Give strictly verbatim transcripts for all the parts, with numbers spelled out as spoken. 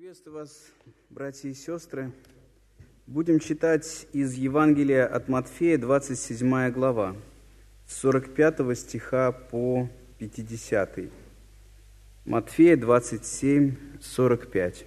Приветствую вас, братья и сестры. Будем читать из Евангелия от Матфея, двадцать седьмая глава, с сорок пятого стиха по пятидесятый. Матфея двадцать семь, сорок пять.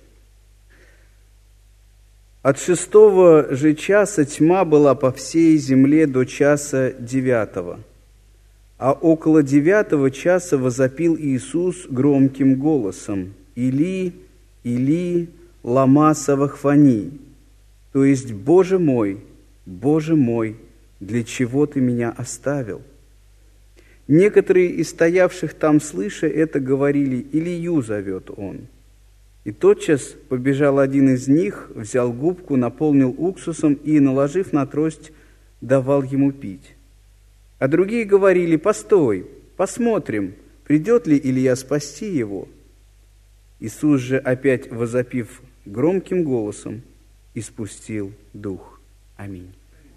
От шестого же часа тьма была по всей земле до часа девятого. А около девятого часа возопил Иисус громким голосом: «Или, Или, лама савахфани», то есть: «Боже мой, Боже мой, для чего ты меня оставил?» Некоторые из стоявших там, слыша это, говорили: «Илию зовет он». И тотчас побежал один из них, взял губку, наполнил уксусом и, наложив на трость, давал ему пить. А другие говорили: «Постой, посмотрим, придет ли Илия спасти его». Иисус же, опять возопив громким голосом, испустил дух. Аминь.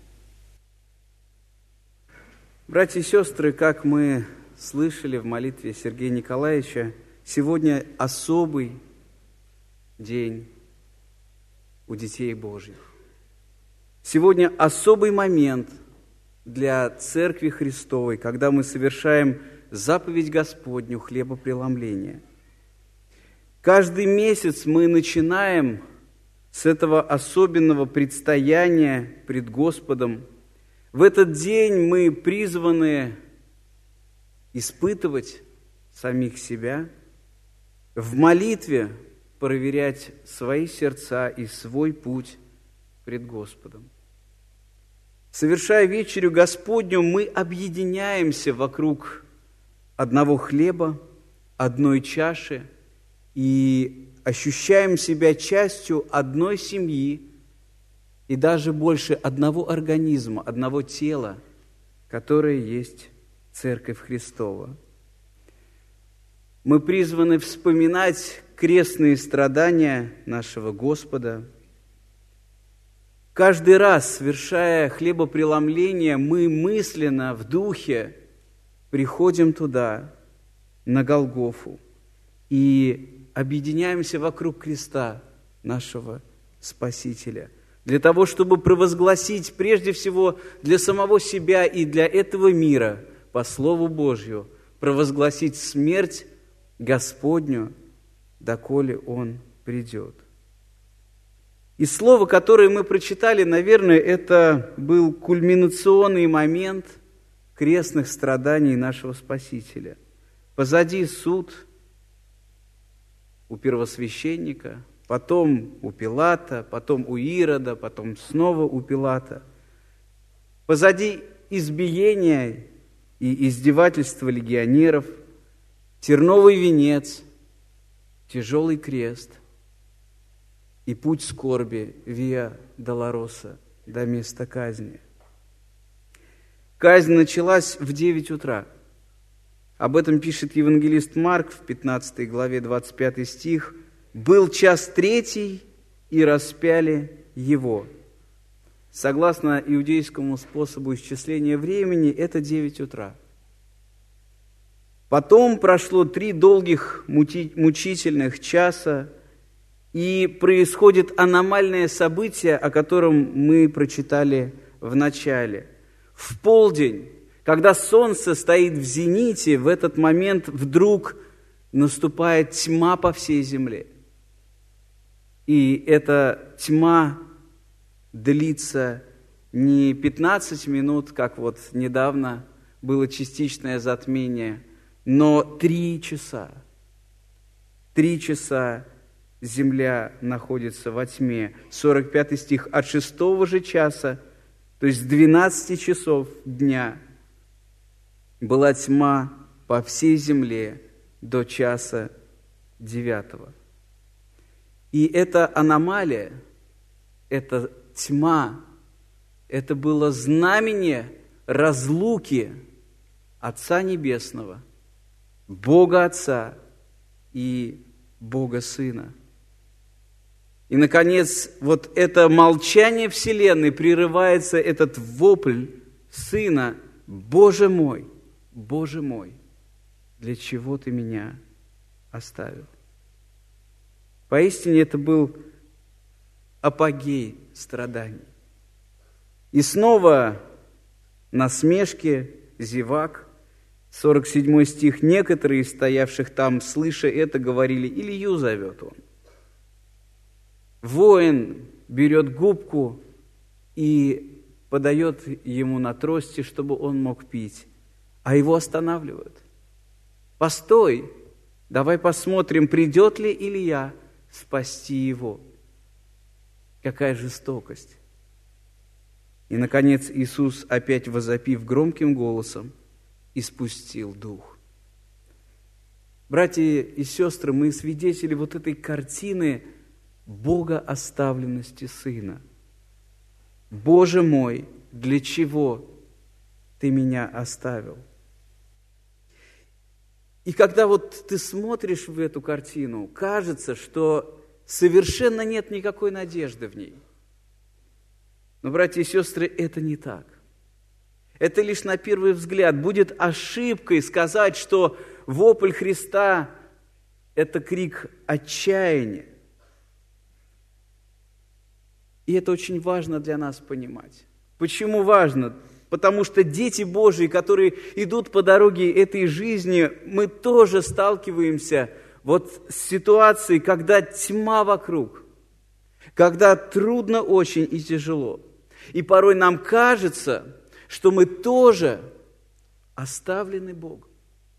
Братья и сестры, как мы слышали в молитве Сергея Николаевича, сегодня особый день у детей Божьих. Сегодня особый момент для Церкви Христовой, когда мы совершаем заповедь Господню хлебопреломления. Каждый месяц мы начинаем с этого особенного предстояния пред Господом. В этот день мы призваны испытывать самих себя, в молитве проверять свои сердца и свой путь пред Господом. Совершая вечерю Господню, мы объединяемся вокруг одного хлеба, одной чаши и ощущаем себя частью одной семьи и даже больше одного организма, одного тела, которое есть Церковь Христова. Мы призваны вспоминать крестные страдания нашего Господа. Каждый раз, совершая хлебопреломление, мы мысленно, в духе приходим туда, на Голгофу, и объединяемся вокруг креста нашего Спасителя, для того, чтобы провозгласить прежде всего для самого себя и для этого мира, по Слову Божью, провозгласить смерть Господню, доколе Он придет. И слово, которое мы прочитали, наверное, это был кульминационный момент крестных страданий нашего Спасителя. Позади суд у первосвященника, потом у Пилата, потом у Ирода, потом снова у Пилата. Позади избиения и издевательства легионеров, терновый венец, тяжелый крест и путь скорби, виа долороса, до места казни. Казнь началась в девять утра. Об этом пишет евангелист Марк в пятнадцатой главе, двадцать пятый стих. «Был час третий, и распяли его». Согласно иудейскому способу исчисления времени, это девять утра. Потом прошло три долгих мучительных часа, и происходит аномальное событие, о котором мы прочитали в начале. В полдень, когда солнце стоит в зените, в этот момент вдруг наступает тьма по всей земле. И эта тьма длится не пятнадцать минут, как вот недавно было частичное затмение, но три часа. Три часа земля находится во тьме. сорок пятый стих. От шестого же часа, то есть двенадцати часов дня, была тьма по всей земле до часа девятого. И эта аномалия, эта тьма, это было знамение разлуки Отца Небесного, Бога Отца и Бога Сына. И, наконец, вот это молчание Вселенной прерывается, этот вопль Сына: «Боже мой, Боже мой, для чего ты меня оставил?» Поистине это был апогей страданий. И снова насмешки, зевак. сорок седьмой стих. Некоторые из стоявших там, слыша это, говорили: Илью зовет он. Воин берет губку и подает ему на трости, чтобы он мог пить, а его останавливают. Постой, давай посмотрим, придет ли Илья спасти его. Какая жестокость! И, наконец, Иисус, опять возопив громким голосом, испустил дух. Братья и сестры, мы свидетели вот этой картины богооставленности Сына. Боже мой, для чего Ты меня оставил? И когда вот ты смотришь в эту картину, кажется, что совершенно нет никакой надежды в ней. Но, братья и сестры, это не так. Это лишь на первый взгляд. Будет ошибкой сказать, что вопль Христа – это крик отчаяния. И это очень важно для нас понимать. Почему важно? Потому что дети Божьи, которые идут по дороге этой жизни, мы тоже сталкиваемся вот с ситуацией, когда тьма вокруг, когда трудно очень и тяжело. И порой нам кажется, что мы тоже оставлены Богом.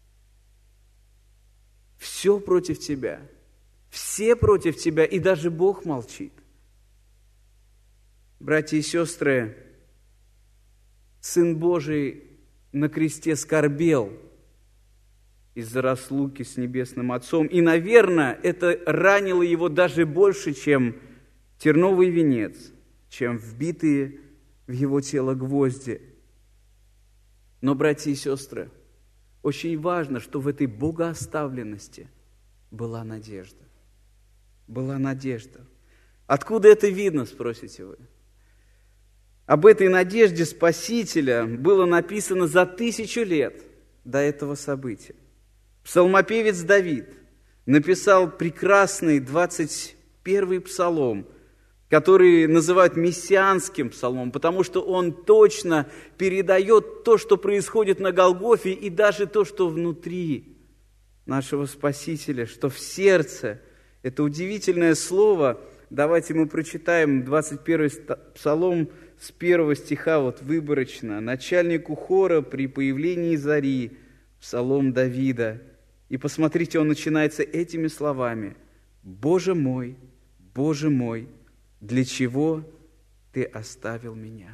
Все против тебя, все против тебя, и даже Бог молчит. Братья и сестры, Сын Божий на кресте скорбел из-за разлуки с Небесным Отцом. И, наверное, это ранило его даже больше, чем терновый венец, чем вбитые в его тело гвозди. Но, братья и сестры, очень важно, что в этой богооставленности была надежда. Была надежда. Откуда это видно, спросите вы? Об этой надежде Спасителя было написано за тысячу лет до этого события. Псалмопевец Давид написал прекрасный двадцать первый псалом, который называют мессианским псалмом, потому что он точно передает то, что происходит на Голгофе, и даже то, что внутри нашего Спасителя, что в сердце. Это удивительное слово. Давайте мы прочитаем двадцать первый псалом с первого стиха, вот выборочно. Начальнику хора при появлении зари, псалом Давида. И посмотрите, он начинается этими словами: «Боже мой, Боже мой, для чего Ты оставил меня?»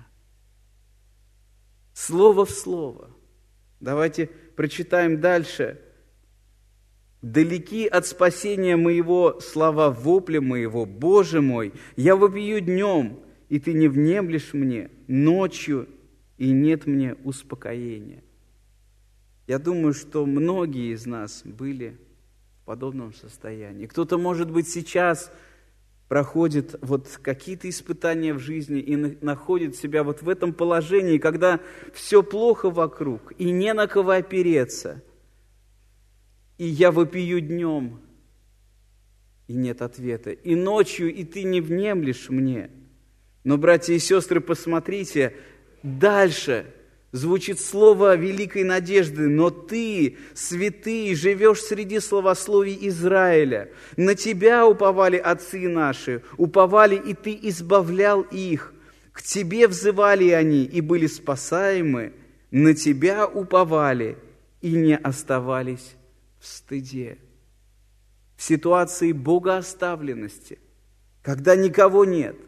Слово в слово. Давайте прочитаем дальше. «Далеки от спасения моего слова вопля моего, Боже мой, я вопию днем, и Ты не внемлешь мне, ночью, и нет мне успокоения». Я думаю, что многие из нас были в подобном состоянии. Кто-то, может быть, сейчас проходит вот какие-то испытания в жизни и находит себя вот в этом положении, когда все плохо вокруг, и не на кого опереться. И я вопию днем, и нет ответа. И ночью, и Ты не внемлешь мне. Но, братья и сестры, посмотрите, дальше звучит слово великой надежды. «Но Ты, святый, живешь среди славословий Израиля. На Тебя уповали отцы наши, уповали, и Ты избавлял их. К Тебе взывали они, и были спасаемы. На Тебя уповали, и не оставались в стыде». В ситуации богооставленности, когда никого нет,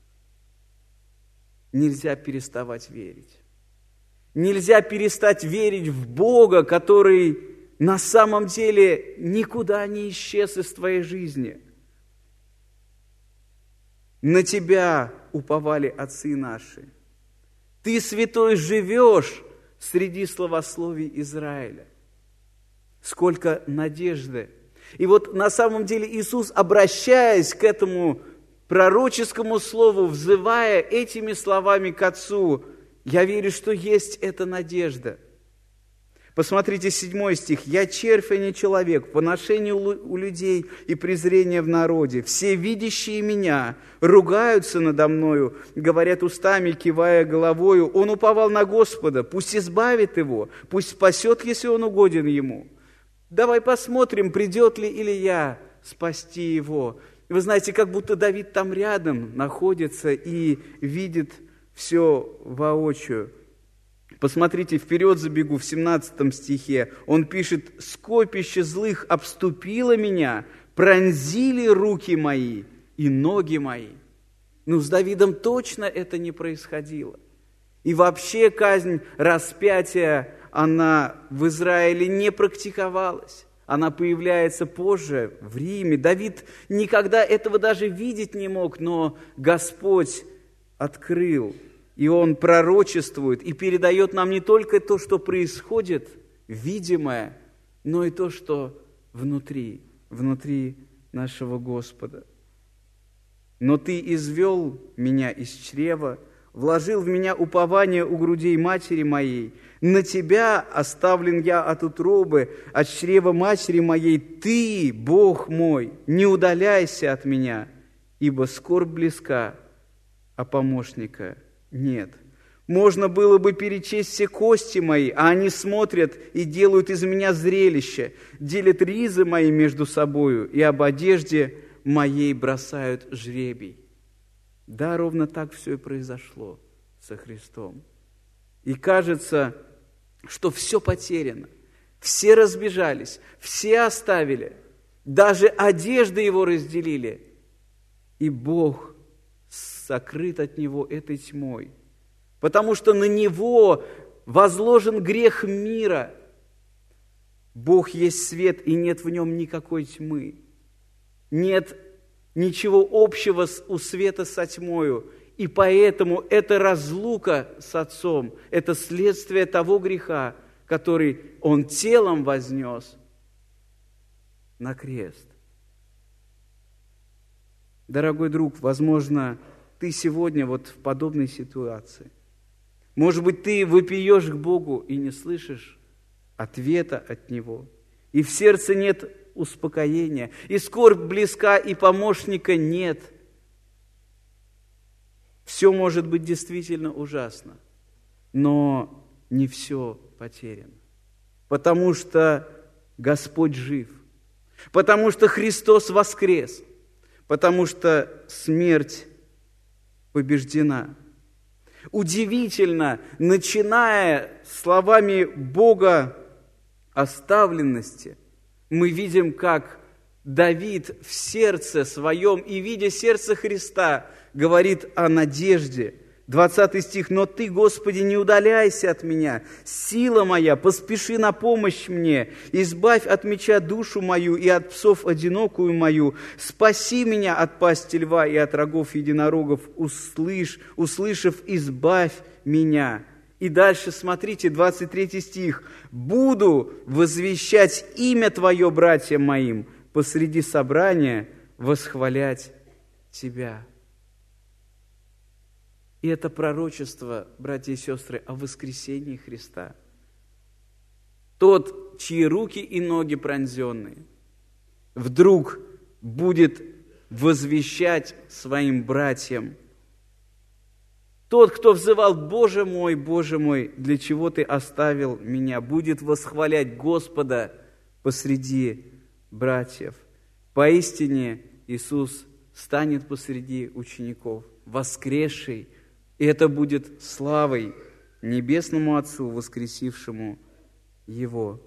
нельзя переставать верить. Нельзя перестать верить в Бога, который на самом деле никуда не исчез из твоей жизни. На Тебя уповали отцы наши. Ты, святой, живешь среди славословий Израиля. Сколько надежды. И вот на самом деле Иисус, обращаясь к этому пророческому слову, взывая этими словами к Отцу, я верю, что есть эта надежда. Посмотрите, седьмой стих. «Я червь, а не человек, поношение у людей и презрение в народе. Все видящие меня ругаются надо мною, говорят устами, кивая головою. Он уповал на Господа, пусть избавит его, пусть спасет, если он угоден ему». Давай посмотрим, придет ли Илия спасти его. Вы знаете, как будто Давид там рядом находится и видит все воочию. Посмотрите, вперед забегу, в семнадцатом стихе. Он пишет: «Скопище злых обступило меня, пронзили руки мои и ноги мои». Ну, с Давидом точно это не происходило. И вообще казнь распятия, она в Израиле не практиковалась. Она появляется позже, в Риме. Давид никогда этого даже видеть не мог, но Господь открыл. И Он пророчествует и передает нам не только то, что происходит, видимое, но и то, что внутри, внутри нашего Господа. «Но Ты извел меня из чрева, вложил в меня упование у грудей матери моей. На Тебя оставлен я от утробы, от чрева матери моей. Ты, Бог мой, не удаляйся от меня, ибо скорбь близка, а помощника нет». Можно было бы перечесть все кости мои, а они смотрят и делают из меня зрелище, делят ризы мои между собою, и об одежде моей бросают жребий. Да, ровно так все и произошло со Христом. И кажется, что все потеряно, все разбежались, все оставили, даже одежды Его разделили, и Бог сокрыт от Него этой тьмой, потому что на Него возложен грех мира. Бог есть свет, и нет в Нем никакой тьмы. Нет ничего общего у света со тьмою, и поэтому эта разлука с Отцом, это следствие того греха, который Он телом вознес на крест. Дорогой друг, возможно, ты сегодня вот в подобной ситуации. Может быть, ты вопиешь к Богу и не слышишь ответа от Него. И в сердце нет успокоения, и скорбь близка, и помощника нет. Все может быть действительно ужасно, но не все потеряно. Потому что Господь жив, потому что Христос воскрес, потому что смерть побеждена. Удивительно, начиная словами Бога оставленности, мы видим, как Давид в сердце своем и, видя сердце Христа, говорит о надежде. двадцатый стих. «Но Ты, Господи, не удаляйся от меня, сила моя, поспеши на помощь мне, избавь от меча душу мою и от псов одинокую мою, спаси меня от пасти льва и от рогов единорогов, услышь, услышав, избавь меня». И дальше, смотрите, двадцать третий стих. «Буду возвещать имя Твое братьям моим, посреди собрания восхвалять Тебя». И это пророчество, братья и сестры, о воскресении Христа. Тот, чьи руки и ноги пронзенные, вдруг будет возвещать своим братьям. Тот, кто взывал: «Боже мой, Боже мой, для чего Ты оставил меня?», будет восхвалять Господа посреди братьев. Поистине Иисус станет посреди учеников, воскресший, и это будет славой Небесному Отцу, воскресившему Его.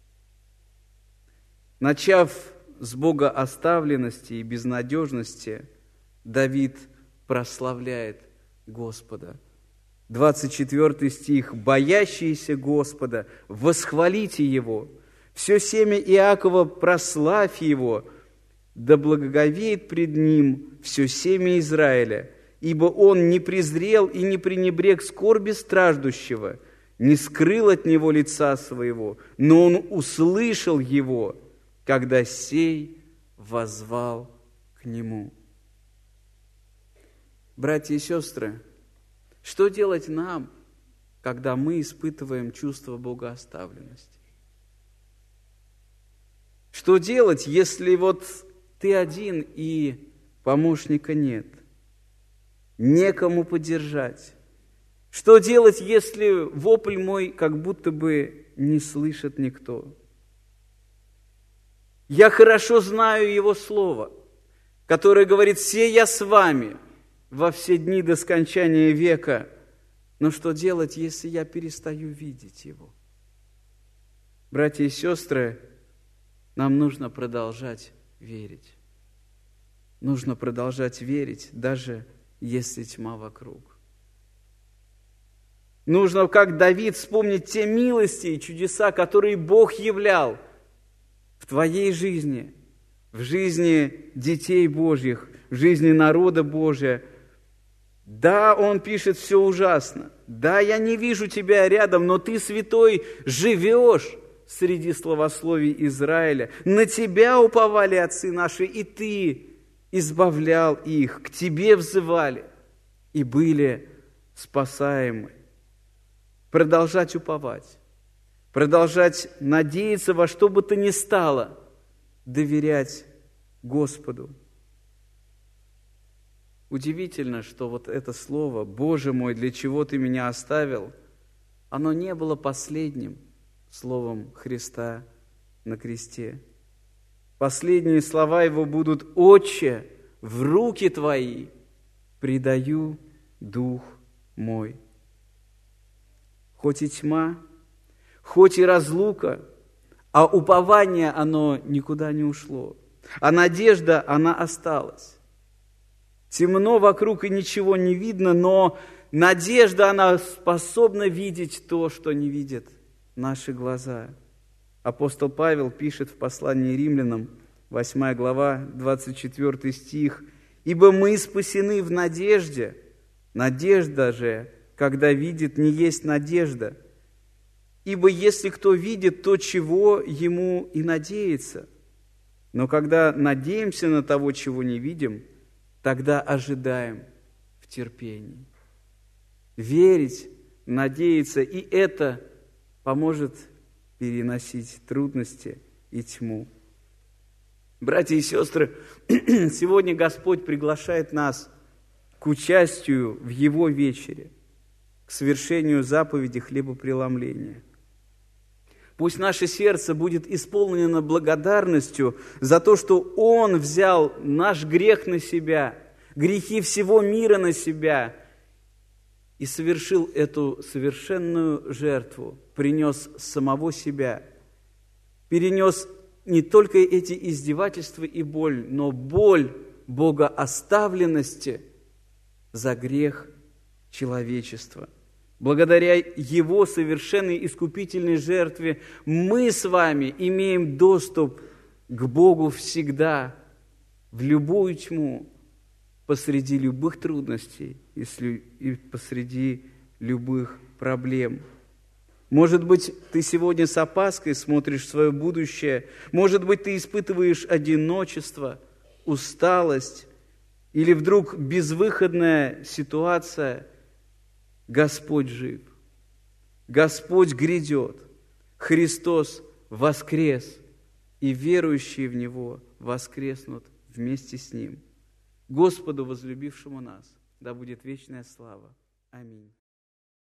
Начав с богооставленности и безнадежности, Давид прославляет Господа. двадцать четвёртый стих. «Боящиеся Господа, восхвалите Его, все семя Иакова прославь Его, да благоговеет пред Ним все семя Израиля, ибо Он не презрел и не пренебрег скорби страждущего, не скрыл от него лица своего, но Он услышал его, когда сей воззвал к Нему». Братья и сестры, что делать нам, когда мы испытываем чувство богооставленности? Что делать, если вот ты один и помощника нет? Некому поддержать. Что делать, если вопль мой как будто бы не слышит никто? Я хорошо знаю Его Слово, которое говорит: «Се я с вами во все дни до скончания века». Но что делать, если я перестаю видеть Его? Братья и сестры, нам нужно продолжать верить. Нужно продолжать верить, даже если тьма вокруг. Нужно, как Давид, вспомнить те милости и чудеса, которые Бог являл в твоей жизни, в жизни детей Божьих, в жизни народа Божия. Да, он пишет: все ужасно. Да, я не вижу тебя рядом, но ты, святой, живешь среди славословий Израиля. На тебя уповали отцы наши, и ты избавлял их, к тебе взывали и были спасаемы. Продолжать уповать, продолжать надеяться во что бы то ни стало, доверять Господу. Удивительно, что вот это слово «Боже мой, для чего ты меня оставил», оно не было последним словом Христа на кресте. Последние слова Его будут: «Отче, в руки Твои предаю дух мой». Хоть и тьма, хоть и разлука, а упование, оно никуда не ушло, а надежда, она осталась. Темно вокруг и ничего не видно, но надежда, она способна видеть то, что не видят наши глаза. Апостол Павел пишет в послании Римлянам, восьмая глава, двадцать четвёртый стих: «Ибо мы спасены в надежде, надежда же, когда видит, не есть надежда. Ибо если кто видит, то чего ему и надеется? Но когда надеемся на того, чего не видим, тогда ожидаем в терпении». Верить, надеяться, и это поможет переносить трудности и тьму. Братья и сестры, сегодня Господь приглашает нас к участию в Его вечере, к совершению заповеди хлебопреломления. Пусть наше сердце будет исполнено благодарностью за то, что Он взял наш грех на себя, грехи всего мира на себя и совершил эту совершенную жертву, принес самого себя, перенес не только эти издевательства и боль, но боль богооставленности за грех человечества. Благодаря Его совершенной искупительной жертве мы с вами имеем доступ к Богу всегда, в любую тьму, посреди любых трудностей и посреди любых проблем. Может быть, ты сегодня с опаской смотришь в свое будущее, может быть, ты испытываешь одиночество, усталость или вдруг безвыходная ситуация. Господь жив, Господь грядет, Христос воскрес, и верующие в Него воскреснут вместе с Ним. Господу, возлюбившему нас, да будет вечная слава. Аминь.